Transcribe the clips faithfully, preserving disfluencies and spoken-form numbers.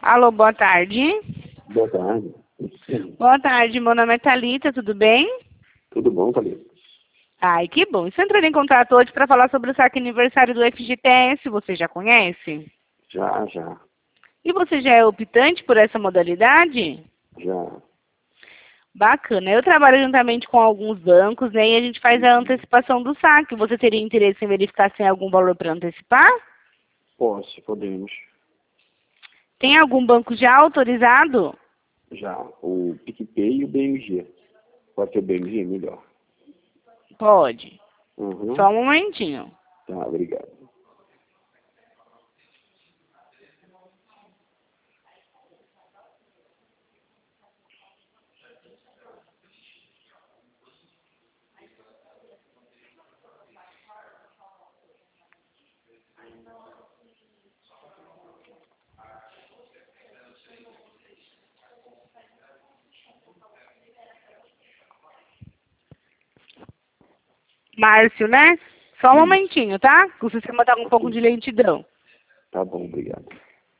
Alô, boa tarde. Boa tarde. Boa tarde, meu nome é Thalita, tudo bem? Tudo bom, Thalita? Ai, que bom. Estou entrando em contato hoje para falar sobre o saque aniversário do F G T S, você já conhece? Já, já, E você já é optante por essa modalidade? já. Bacana. Eu trabalho juntamente com alguns bancos, né, e a gente faz a antecipação do saque. Você teria interesse em verificar se tem algum valor para antecipar? Posso, podemos. Tem algum banco já autorizado? Já. O PicPay e o B M G. Pode ser o B M G melhor. Pode. Uhum. Só um momentinho. Tá, obrigado. Márcio, né? Só um Isso. momentinho, tá? O sistema tá com um pouco de lentidão. Tá bom, obrigado.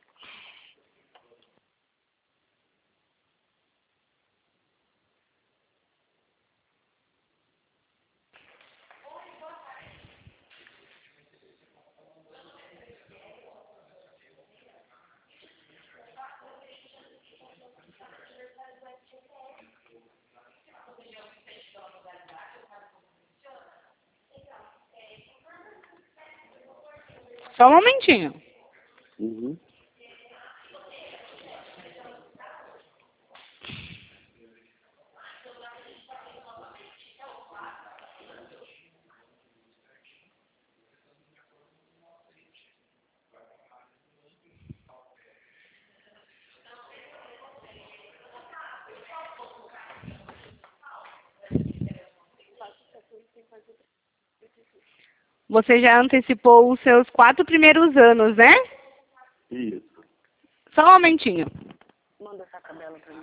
Só um momentinho. Uhum. Você já antecipou os seus quatro primeiros anos, né? Isso. Só um momentinho. Manda essa tabela pra mim.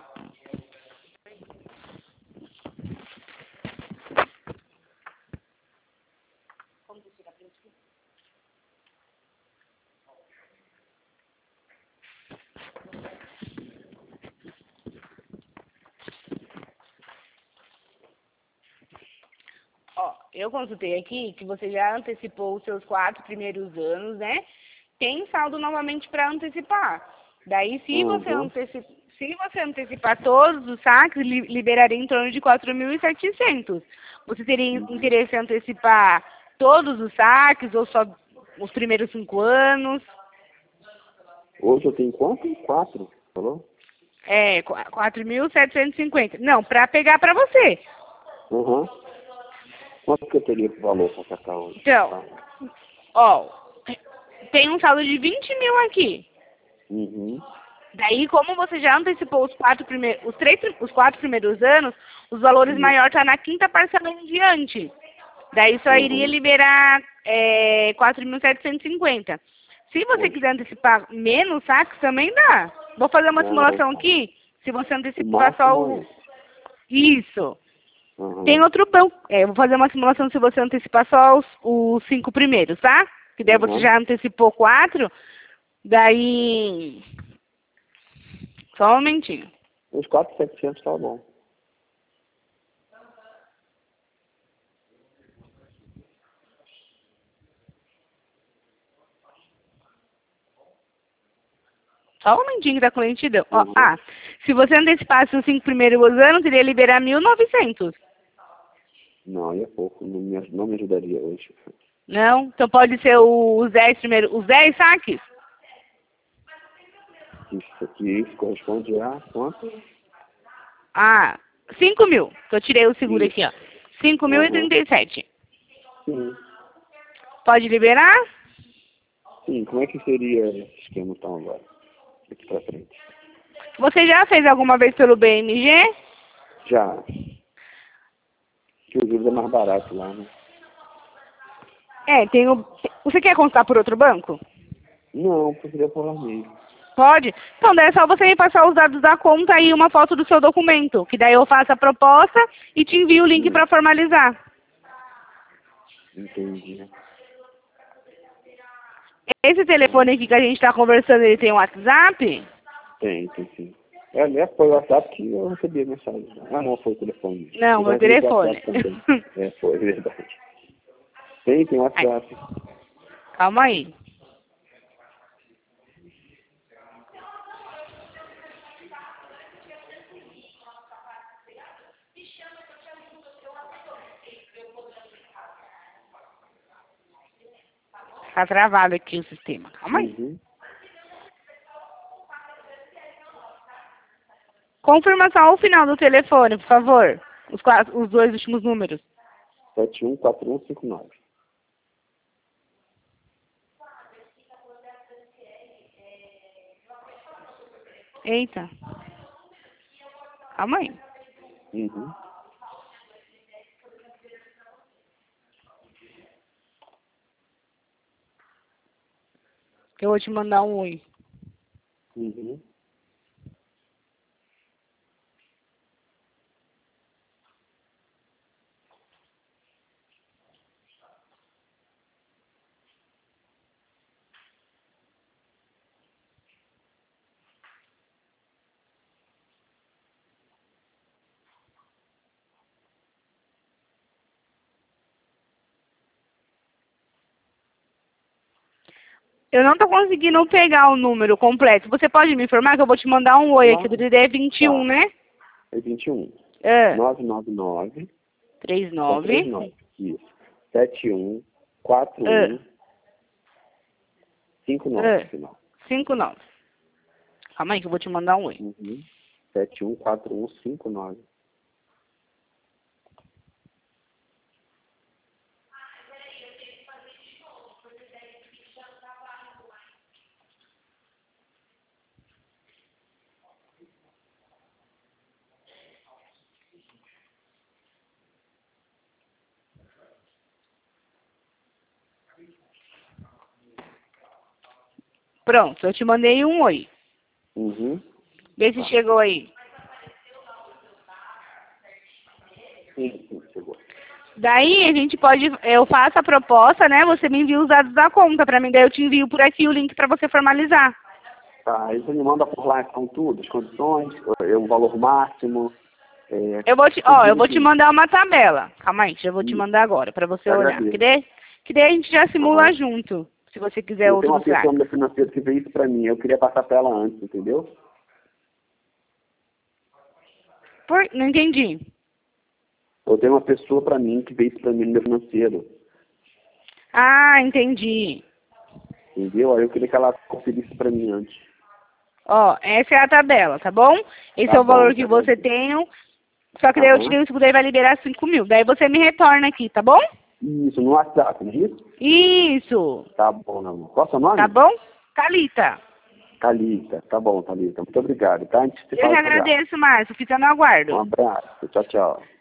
Ó, eu consultei aqui que você já antecipou os seus quatro primeiros anos, né? Tem saldo novamente para antecipar. Daí, se você, Uhum. anteci... se você antecipar todos os saques, li- liberaria em torno de quatro mil e setecentos. Você teria interesse em antecipar todos os saques ou só os primeiros cinco anos? Hoje eu tenho quanto? Quatro, falou? É, qu- quatro mil setecentos e cinquenta. Não, para pegar para você. Uhum. Quanto que eu teria de valor para sacar hoje? Então, Tá. ó, tem um saldo de vinte mil aqui. Uhum. Daí, como você já antecipou os quatro primeiros, os três, os quatro primeiros anos, os valores Isso. maiores tá na quinta parcela em diante. Daí só iria Uhum. liberar é, quatro mil setecentos e cinquenta. Se você Hoje. quiser antecipar menos saques, também dá. Vou fazer uma Não, simulação tá. aqui. Se você O antecipar só máximo é o... esse. Isso. Tem Uhum. outro banco. É, vou fazer uma simulação se você antecipar só os, os cinco primeiros, tá? Que daí você Uhum. já antecipou quatro. Daí... Só um momentinho. Os quatro mil e setecentos tá bom. Só um momentinho que tá com lentidão. Ó, Uhum. ah, se você antecipasse os cinco primeiros anos, iria liberar mil e novecentos. Não, aí é pouco. Não me, não me ajudaria hoje. Não? Então pode ser os dez primeiros, os dez saques? Isso aqui isso corresponde a quanto? Ah, cinco mil. Que eu tirei o seguro Isso. aqui, ó. cinco mil e Uhum. trinta e sete. Sim. Pode liberar? Sim, como é que seria esse esquema então agora? Daqui pra frente. Você já fez alguma vez pelo B M G? Já. Que o juros é mais barato lá, né? É, tem o... Você quer contar por outro banco? Não, preferia por lá mesmo. Pode? Então, daí é só você me passar os dados da conta e uma foto do seu documento. Que daí eu faço a proposta e te envio o link Hum, para formalizar. entendi. Esse telefone aqui que a gente está conversando, ele tem um WhatsApp? Tem, tem sim. É, aliás, foi o WhatsApp que eu recebi a mensagem. Ah, não, foi o telefone. Não, Eu meu já vi o telefone. WhatsApp também. É, foi, é verdade. Tem, tem WhatsApp. Calma aí. Tá travado aqui o sistema. Calma aí. Uhum. Confirma só o final do telefone, por favor. Os, quatro, os dois últimos números. sete um quatro um cinco nove. Eita. Calma aí. Uhum. Que eu vou te mandar um oi. Uhum. Eu não tô conseguindo pegar o número completo. Você pode me informar que eu vou te mandar um oi aqui do D D é vinte e um, Tá. né? É vinte e um. É. nove nove nove. trinta e São nove. três nove. Isso. sete um quatro É. um cinco nove, É. final. cinco nove. Calma aí que eu vou te mandar um oi. Uhum. sete um quatro um cinco nove. Pronto, eu te mandei um oi. Uhum. Vê se Tá. chegou aí. Sim, sim, chegou. Daí a gente pode, eu faço a proposta, né? Você me envia os dados da conta pra mim, daí eu te envio por aqui o link pra você formalizar. Tá, aí você me manda por lá então tudo, as condições, é, o valor máximo. É, Eu vou te, tudo ó, eu vou te direitinho. mandar uma tabela. Calma aí, já vou te Isso. mandar agora pra você Eu olhar. agradeço. Que daí, que daí a gente já simula Aham. junto, se você quiser Eu tenho uma outro pessoa saco. no meu financeiro que fez isso pra mim, eu queria passar pra ela antes, entendeu? Por, não entendi. Eu tenho uma pessoa pra mim que fez isso pra mim no meu financeiro, Ah, entendi. entendeu? Aí eu queria que ela conferisse pra mim antes. Ó, essa é a tabela, tá bom? Esse Tá é o valor bom, que tá você bem. tem. Só que daí eu te Aham. digo que daí vai liberar cinco mil. Daí você me retorna aqui, tá bom? Isso, no WhatsApp, não é isso? Isso. Tá bom, meu amor. Qual é o seu nome? Tá bom? Thalita. Thalita. Tá bom, Thalita. Muito obrigado, tá? A gente se Eu que fala por lá. agradeço, Márcio. Fica no Um aguardo. abraço. Tchau, tchau.